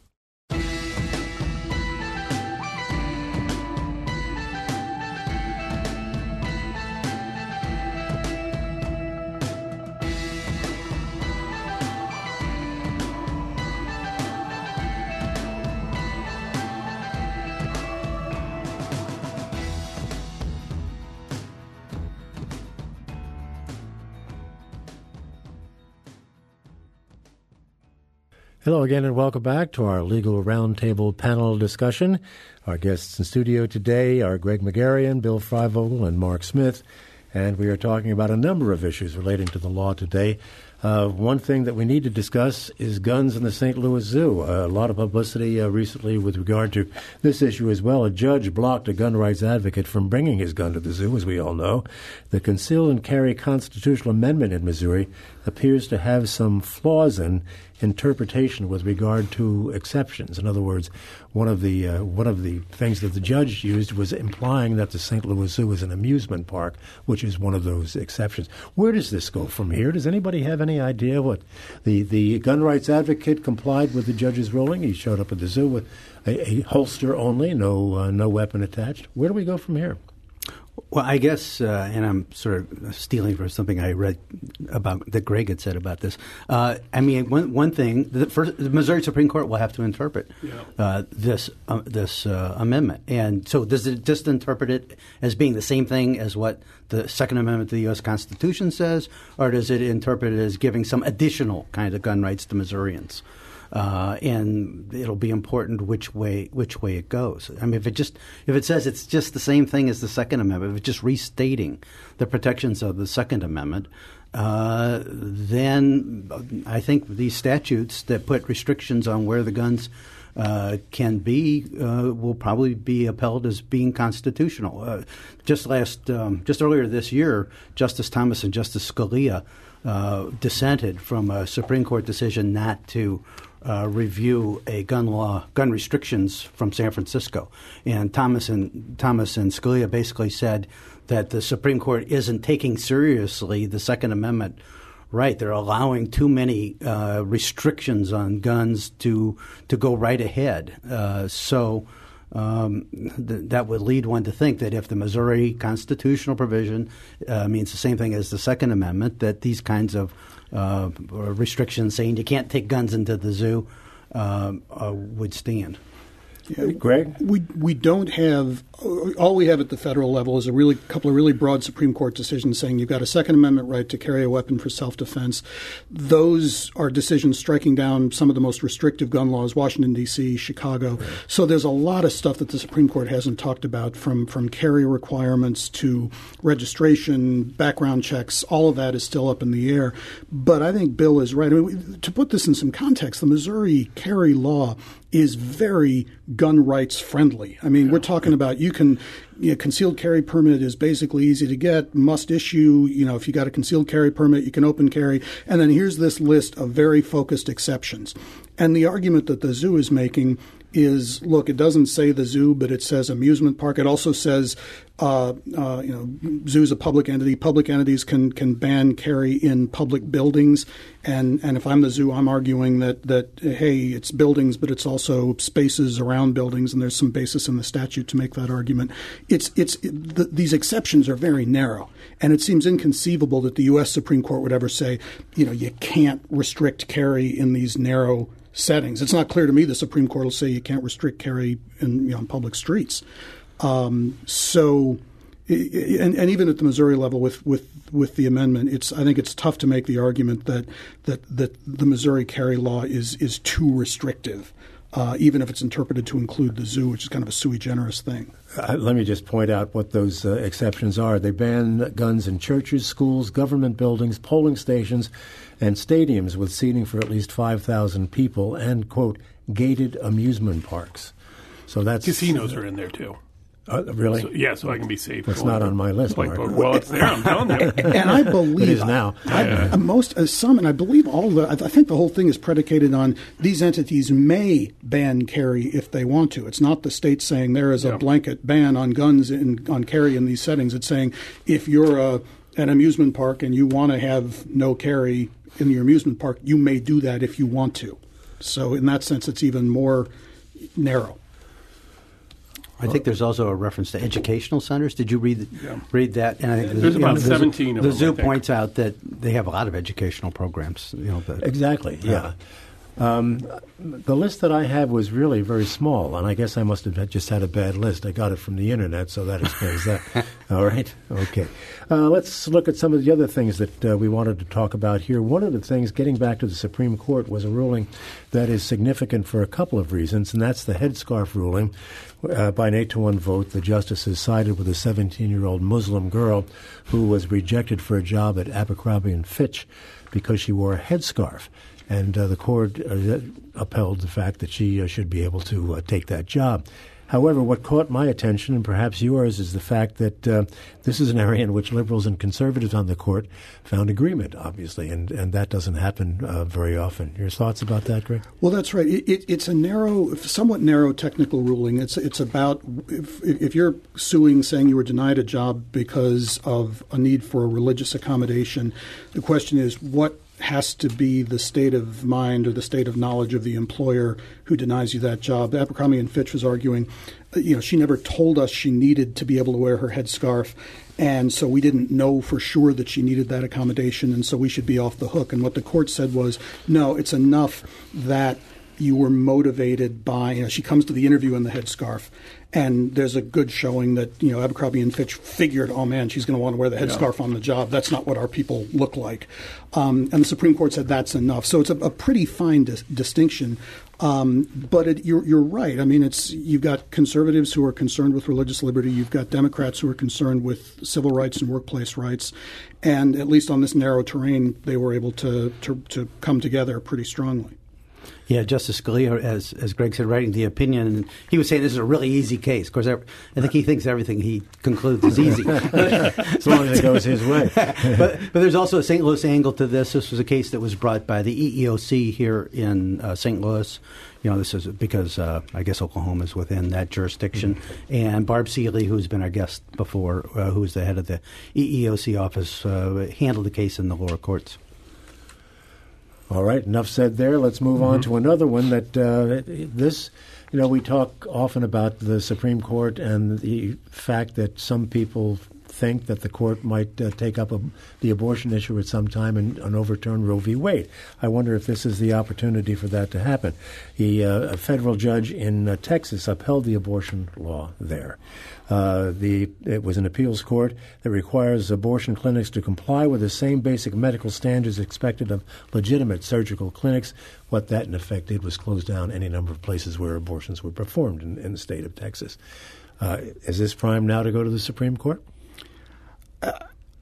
Hello again and welcome back to our Legal Roundtable panel discussion. Our guests in studio today are Greg McGarrian, Bill Freivogel, and Mark Smith, and we are talking about a number of issues relating to the law today. Uh, one thing that we need to discuss is guns in the Saint Louis Zoo. Uh, a lot of publicity uh, recently with regard to this issue as well. A judge blocked a gun rights advocate from bringing his gun to the zoo, as we all know. The Conceal and Carry Constitutional Amendment in Missouri appears to have some flaws in interpretation with regard to exceptions. In other words, one of the uh, one of the things that the judge used was implying that the Saint Louis Zoo is an amusement park, which is one of those exceptions. Where does this go from here? Does anybody have any idea what the the gun rights advocate complied with the judge's ruling? He showed up at the zoo with a, a holster only, no uh, no weapon attached. Where do we go from here? Well, I guess, uh, and I'm sort of stealing from something I read about that Greg had said about this. Uh, I mean, one one thing, the, first, the Missouri Supreme Court will have to interpret yeah. uh, this uh, this uh, amendment, and so does it just interpret it as being the same thing as what the Second Amendment to the U S Constitution says, or does it interpret it as giving some additional kind of gun rights to Missourians? Uh, and it'll be important which way which way it goes. I mean, if it just if it says it's just the same thing as the Second Amendment, if it's just restating the protections of the Second Amendment, uh, then I think these statutes that put restrictions on where the guns uh, can be uh, will probably be upheld as being constitutional. Uh, just last, um, just earlier this year, Justice Thomas and Justice Scalia uh, dissented from a Supreme Court decision not to Uh, review a gun law, gun restrictions from San Francisco, and Thomas and Thomas and Scalia basically said that the Supreme Court isn't taking seriously the Second Amendment right. They're allowing too many uh, restrictions on guns to to go right ahead. Uh, so um, th- that would lead one to think that if the Missouri constitutional provision uh, means the same thing as the Second Amendment, that these kinds of uh, restrictions saying you can't take guns into the zoo uh, uh, would stand. Yeah, Greg? We we don't have all we have at the federal level is a really couple of really broad Supreme Court decisions saying you've got a Second Amendment right to carry a weapon for self-defense. Those are decisions striking down some of the most restrictive gun laws, Washington, D C, Chicago. Right. So there's a lot of stuff that the Supreme Court hasn't talked about, from from carry requirements to registration, background checks. All of that is still up in the air. But I think Bill is right. I mean, to put this in some context, the Missouri carry law is very gun rights friendly. I mean, we're talking about you can, you know, concealed carry permit is basically easy to get, must issue, you know, if you got a concealed carry permit, you can open carry. And then here's this list of very focused exceptions. And the argument that the zoo is making is, look, it doesn't say the zoo, but it says amusement park. It also says, uh, uh, you know, zoo's a public entity. Public entities can can ban carry in public buildings. And and if I'm the zoo, I'm arguing that, that hey, it's buildings, but it's also spaces around buildings, and there's some basis in the statute to make that argument. It's it's it, the, these exceptions are very narrow, and it seems inconceivable that the U S Supreme Court would ever say, you know, you can't restrict carry in these narrow settings. It's not clear to me the Supreme Court will say you can't restrict carry in, you know, on public streets. Um, so, and, and even at the Missouri level with, with, with the amendment, it's I think it's tough to make the argument that that, that the Missouri carry law is is too restrictive, uh, even if it's interpreted to include the zoo, which is kind of a sui generis thing. Uh, let me just point out what those uh, exceptions are. They ban guns in churches, schools, government buildings, polling stations, and stadiums with seating for at least five thousand people, and, quote, gated amusement parks. So that's casinos are in there too. Uh, really? So, yeah, so I can be safe. It's not on my list, like, Mark. Well, it's there. I'm telling you. And I believe it is now. I, I, most uh, some, and I believe all the. I think the whole thing is predicated on these entities may ban carry if they want to. It's not the state saying there is a yeah. blanket ban on guns and on carry in these settings. It's saying if you're a, an amusement park and you want to have no carry in your amusement park, you may do that if you want to. So in that sense, it's even more narrow. I think there's also a reference to educational centers. Did you read yeah. read that? And I think there's the, about you know, seventeen the, of the them. zoo points out that they have a lot of educational programs. You know, the, exactly. Yeah. Um, the list that I have was really very small, and I guess I must have just had a bad list. I got it from the internet, so that explains that. All right. Okay. Uh, let's look at some of the other things that uh, we wanted to talk about here. One of the things, getting back to the Supreme Court, was a ruling that is significant for a couple of reasons, and that's the headscarf ruling. Uh, by an eight to one vote, the justices sided with a seventeen-year-old Muslim girl who was rejected for a job at Abercrombie and Fitch because she wore a headscarf. And uh, the court uh, upheld the fact that she uh, should be able to uh, take that job. However, what caught my attention, and perhaps yours, is the fact that uh, this is an area in which liberals and conservatives on the court found agreement, obviously, and, and that doesn't happen uh, very often. Your thoughts about that, Greg? Well, that's right. It, it, it's a narrow, somewhat narrow technical ruling. It's it's about if, if you're suing, saying you were denied a job because of a need for a religious accommodation, the question is what has to be the state of mind or the state of knowledge of the employer who denies you that job. Abercrombie and Fitch was arguing, you know, she never told us she needed to be able to wear her headscarf, and so we didn't know for sure that she needed that accommodation, and so we should be off the hook. And what the court said was, no, it's enough that you were motivated by, you know, she comes to the interview in the headscarf, and there's a good showing that, you know, Abercrombie and Fitch figured, oh, man, she's going to want to wear the headscarf yeah. on the job. That's not what our people look like. Um, and the Supreme Court said that's enough. So it's a, a pretty fine dis- distinction. Um, but it, you're, you're right. I mean, it's you've got conservatives who are concerned with religious liberty. You've got Democrats who are concerned with civil rights and workplace rights. And at least on this narrow terrain, they were able to, to, to come together pretty strongly. Yeah, Justice Scalia, as as Greg said, writing the opinion, and he was saying this is a really easy case. Of course, I, I think he thinks everything he concludes is easy. As long as it goes his way. but, but there's also a Saint Louis angle to this. This was a case that was brought by the E E O C here in uh, Saint Louis. You know, this is because uh, I guess Oklahoma is within that jurisdiction. Mm-hmm. And Barb Seeley, who's been our guest before, uh, who's the head of the E E O C office, uh, handled the case in the lower courts. All right, enough said there. Let's move mm-hmm. on to another one that uh, this, you know, we talk often about the Supreme Court and the fact that some people think that the court might uh, take up a, the abortion issue at some time and, and overturn Roe v. Wade. I wonder if this is the opportunity for that to happen. He, uh, a federal judge in uh, Texas upheld the abortion law there. Uh, the it was an appeals court that requires abortion clinics to comply with the same basic medical standards expected of legitimate surgical clinics. What that, in effect, did was close down any number of places where abortions were performed in, in the state of Texas. Uh, is this prime now to go to the Supreme Court? Uh,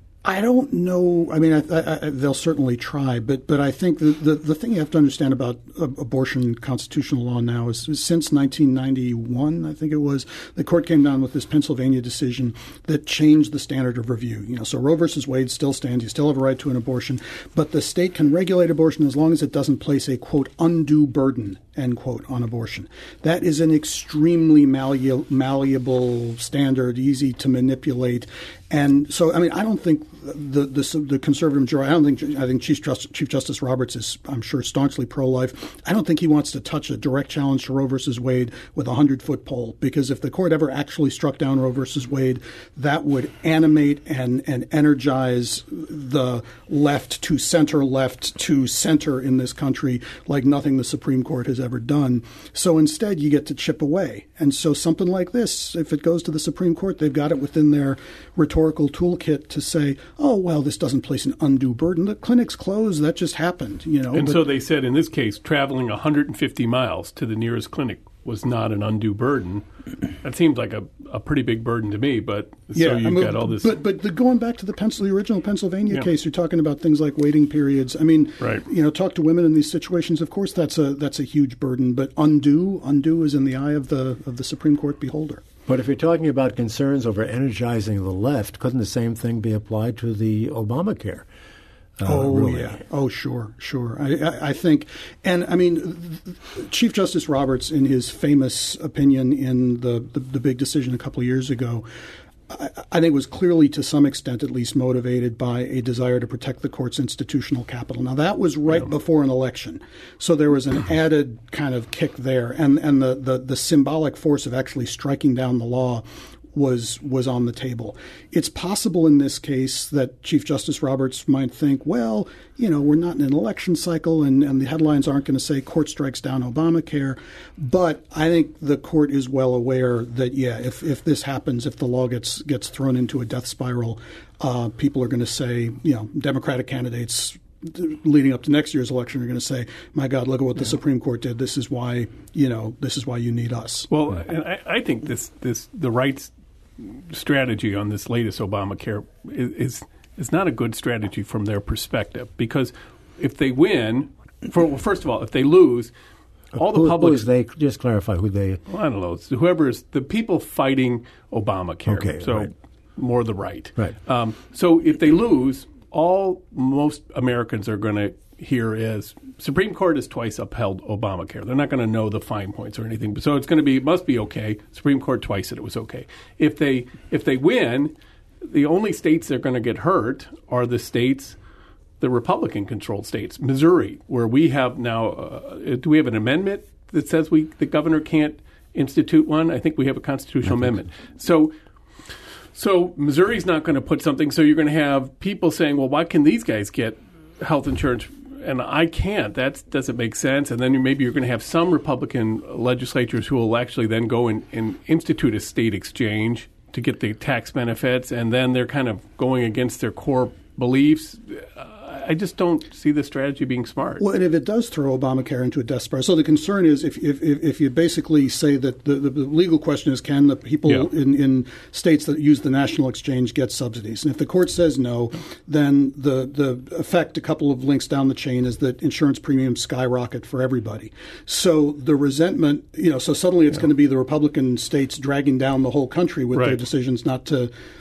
I don't know. I mean, I, I, I, they'll certainly try, but but I think the, the, the thing you have to understand about uh, abortion constitutional law now is, is since nineteen ninety-one, I think it was, the court came down with this Pennsylvania decision that changed the standard of review. You know, so Roe versus Wade still stands. You still have a right to an abortion, but the state can regulate abortion as long as it doesn't place a, quote, undue burden, end quote, on abortion. That is an extremely malleable, malleable standard, easy to manipulate. And so, I mean, I don't think the the, the conservative majority, I don't think, I think Chief Justice, Chief Justice Roberts is, I'm sure, staunchly pro-life. I don't think he wants to touch a direct challenge to Roe versus Wade with a hundred-foot pole, because if the court ever actually struck down Roe versus Wade, that would animate and, and energize the left to center, left to center in this country like nothing the Supreme Court has ever done. So instead, you get to chip away. And so something like this, if it goes to the Supreme Court, they've got it within their rhetorical toolkit to say, oh, well, this doesn't place an undue burden. The clinic's closed. That just happened, you know. And but, so they said in this case, traveling one hundred fifty miles to the nearest clinic was not an undue burden. That seems like a, a pretty big burden to me, but yeah, so you've I mean, got all this. But but the, going back to the, Pens- the original Pennsylvania yeah. case, you're talking about things like waiting periods. I mean, right. you know, talk to women in these situations. Of course, that's a that's a huge burden. But undue, undue is in the eye of the of the Supreme Court beholder. But if you're talking about concerns over energizing the left, couldn't the same thing be applied to the Obamacare? Uh, oh, ruling? yeah. Oh, sure, sure. I, I, I think, and I mean, Chief Justice Roberts, in his famous opinion in the, the, the big decision a couple of years ago, I, I think was clearly, to some extent at least, motivated by a desire to protect the court's institutional capital. Now, that was right yeah. before an election. So there was an added kind of kick there. And, and the, the, the symbolic force of actually striking down the law was was on the table. It's possible in this case that Chief Justice Roberts might think, well, you know, we're not in an election cycle and, and the headlines aren't going to say court strikes down Obamacare. But I think the court is well aware that, yeah, if, if this happens, if the law gets gets thrown into a death spiral, uh, people are going to say, you know, Democratic candidates leading up to next year's election are going to say, my God, look at what the yeah. Supreme Court did. This is why, you know, this is why you need us. Well, and I, I think this, this the rights strategy on this latest Obamacare is, is is not a good strategy from their perspective, because if they win, for, well, first of all, if they lose, all the who, public. Who is they? Just clarify who they. Well, I don't know. It's whoever is the people fighting Obamacare. Okay, so right. more the right. Right. Um, so if they lose, all most Americans are going to hear is Supreme Court has twice upheld Obamacare. They're not going to know the fine points or anything. So it's going to be, it must be okay. Supreme Court twice said it was okay. If they if they win, the only states that are going to get hurt are the states, the Republican-controlled states. Missouri, where we have now, uh, do we have an amendment that says we the governor can't institute one? I think we have a constitutional amendment. So So Missouri's not going to put something. So you're going to have people saying, well, why can these guys get health insurance and I can't? That doesn't make sense. And then you, maybe you're going to have some Republican legislatures who will actually then go and, and institute a state exchange to get the tax benefits. And then they're kind of going against their core beliefs. Uh, I just don't see the strategy being smart. Well, and if it does throw Obamacare into a death spiral, so the concern is if if, if you basically say that the, the legal question is, can the people yeah. in, in states that use the national exchange get subsidies? And if the court says no, then the, the effect, a couple of links down the chain, is that insurance premiums skyrocket for everybody. So the resentment, you know, so suddenly it's yeah. going to be the Republican states dragging down the whole country with right. their decisions not to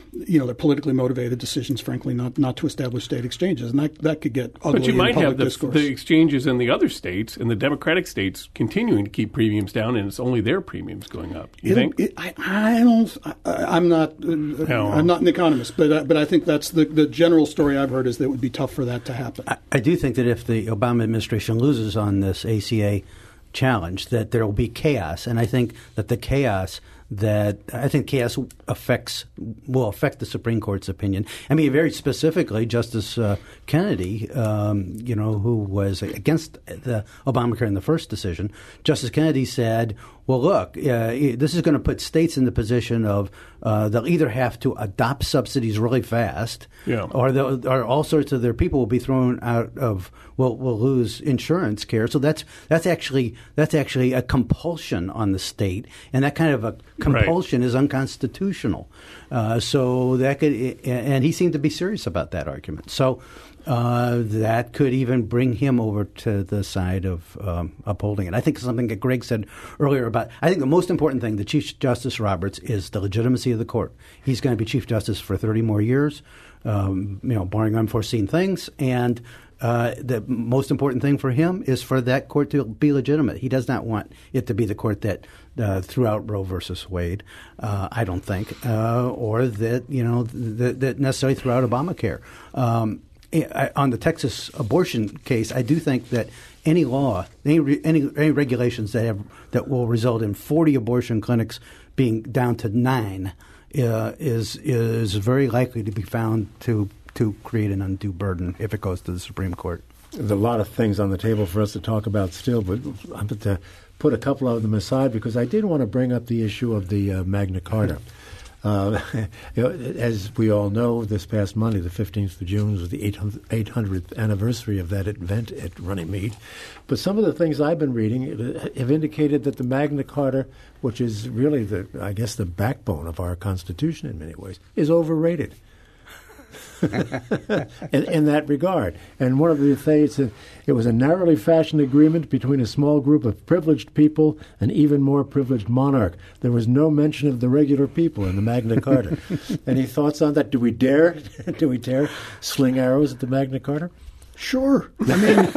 you know, they're politically motivated decisions, frankly, not, not to establish state exchanges. And that, that could get ugly But you in might public have the, discourse. the exchanges in the other states, in the Democratic states, continuing to keep premiums down, and it's only their premiums going up. You It- think? it- I, I don't. I, I'm not. Uh, No. I'm not an economist, but uh, but I think that's the the general story I've heard is that it would be tough for that to happen. I, I do think that if the Obama administration loses on this A C A challenge, that there will be chaos, and I think that the chaos that I think chaos affects will affect the Supreme Court's opinion. I mean, very specifically, Justice uh, Kennedy, um, you know, who was against the Obamacare in the first decision, Justice Kennedy said, "Well, look, uh, this is going to put states in the position of uh, they'll either have to adopt subsidies really fast, Yeah. or, or all sorts of their people will be thrown out of will will lose insurance care. So that's that's actually that's actually a compulsion on the state, and that kind of a compulsion right. is unconstitutional. Uh, so that could, and he seemed to be serious about that argument. So uh, that could even bring him over to the side of um, upholding it. I think something that Greg said earlier about, I think the most important thing, the Chief Justice Roberts, is the legitimacy of the court. He's going to be Chief Justice for thirty more years, um, you know, barring unforeseen things, and Uh, the most important thing for him is for that court to be legitimate. He does not want it to be the court that uh, threw out Roe versus Wade, uh, I don't think, uh, or that, you know, that, that necessarily threw out Obamacare. Um, I, on the Texas abortion case, I do think that any law, any any, any regulations that have that will result in forty abortion clinics being down to nine uh, is is very likely to be found to to create an undue burden if it goes to the Supreme Court. There's a lot of things on the table for us to talk about still, but I'm going to put a couple of them aside because I did want to bring up the issue of the uh, Magna Carta. Uh, you know, as we all know, this past Monday, the fifteenth of June, was the eight hundredth anniversary of that event at Runnymede. But some of the things I've been reading have indicated that the Magna Carta, which is really, the, I guess, the backbone of our Constitution in many ways, is overrated. in, in that regard. And one of the things, it was a narrowly fashioned agreement between a small group of privileged people and even more privileged monarch. There was no mention of the regular people in the Magna Carta. Any thoughts on that? Do we dare, do we dare sling arrows at the Magna Carta? Sure. I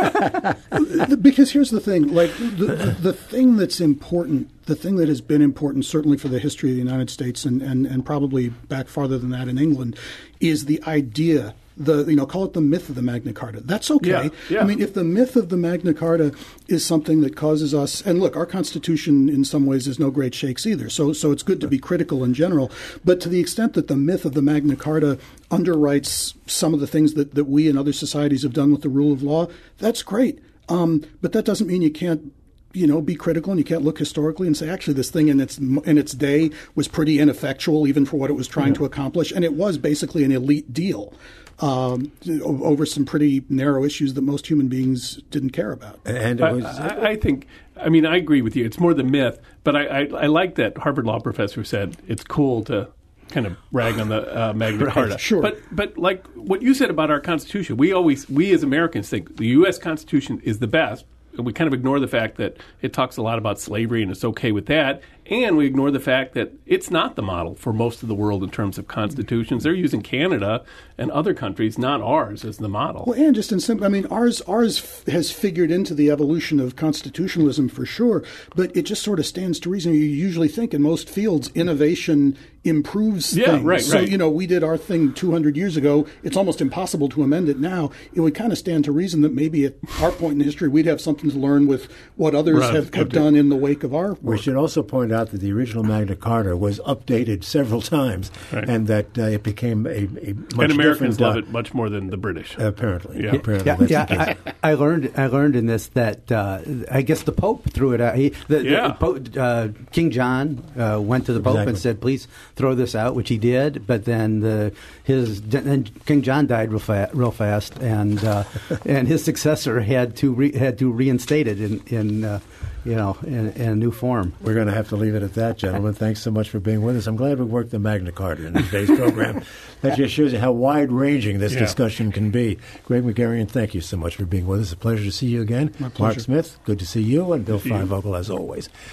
mean, because here's the thing, like the, the, the thing that's important, the thing that has been important certainly for the history of the United States and, and, and probably back farther than that in England, is the idea, the you know, call it the myth of the Magna Carta. That's okay. Yeah, yeah. I mean, if the myth of the Magna Carta is something that causes us, and look, our Constitution in some ways is no great shakes either, so so it's good to be critical in general, but to the extent that the myth of the Magna Carta underwrites some of the things that, that we and other societies have done with the rule of law, that's great. Um, but that doesn't mean you can't, you know, be critical and you can't look historically and say, actually, this thing in its in its day was pretty ineffectual, even for what it was trying yeah. to accomplish, and it was basically an elite deal um, over some pretty narrow issues that most human beings didn't care about. And it was, I, I, I think, I mean, I agree with you. It's more the myth, but I, I, I like that Harvard law professor said it's cool to kind of rag on the uh, Magna right, Carta. Sure. But but like what you said about our Constitution, we always, we as Americans think the U S Constitution is the best. And we kind of ignore the fact that it talks a lot about slavery and it's okay with that. And we ignore the fact that it's not the model for most of the world in terms of constitutions. They're using Canada and other countries, not ours, as the model. Well, and just in simple, I mean, ours ours f- has figured into the evolution of constitutionalism for sure, but it just sort of stands to reason. You usually think in most fields, innovation improves yeah, things. Right, so, right. you know, we did our thing two hundred years ago. It's almost impossible to amend it now. It would kind of stand to reason that maybe at our point in history, we'd have something to learn with what others right. have, have done in the wake of our work. We should also point out that the original Magna Carta was updated several times, right. and that uh, it became a, a much and Americans different, love uh, it much more than the British. Apparently, yeah. apparently, yeah, yeah I, I learned. I learned in this that uh, I guess the Pope threw it out. He, the, yeah. the Pope, uh, King John uh, went to the Pope exactly. and said, "Please throw this out," which he did. But then the, his then King John died real, fa- real fast, and uh, and his successor had to re- had to reinstate it in in. Uh, you know, in, in a new form. We're going to have to leave it at that, gentlemen. Thanks so much for being with us. I'm glad we worked the Magna Carta in today's program. That just shows you how wide-ranging this yeah. discussion can be. Greg Megarian, thank you so much for being with us. A pleasure to see you again. My pleasure. Mark Smith, good to see you. And Bill Good to see you. Freivogel, as always.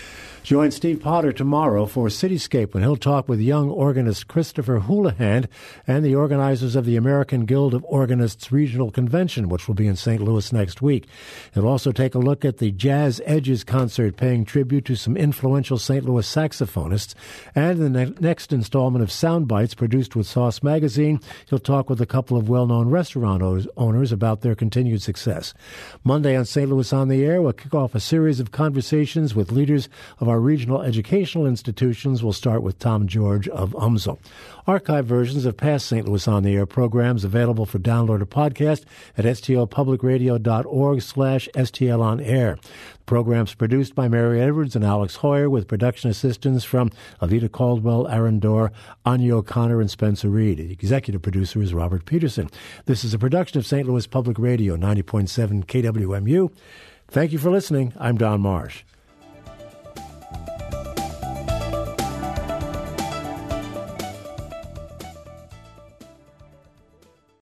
Join Steve Potter tomorrow for Cityscape when he'll talk with young organist Christopher Houlihan and the organizers of the American Guild of Organists Regional Convention, which will be in Saint Louis next week. He'll also take a look at the Jazz Edges concert paying tribute to some influential Saint Louis saxophonists. And in the ne- next installment of Sound Bites, produced with Sauce Magazine, he'll talk with a couple of well-known restaurant owners, owners about their continued success. Monday on Saint Louis on the Air, we'll kick off a series of conversations with leaders of our regional educational institutions. We'll start with Tom George of U M S L. Archive versions of past Saint Louis on the Air programs available for download or podcast at stlpublicradio.org slash STL on air. The program's produced by Mary Edwards and Alex Hoyer with production assistance from Avita Caldwell, Aaron Dorr, Anya O'Connor, and Spencer Reed. The executive producer is Robert Peterson. This is a production of Saint Louis Public Radio, ninety point seven K W M U. Thank you for listening. I'm Don Marsh.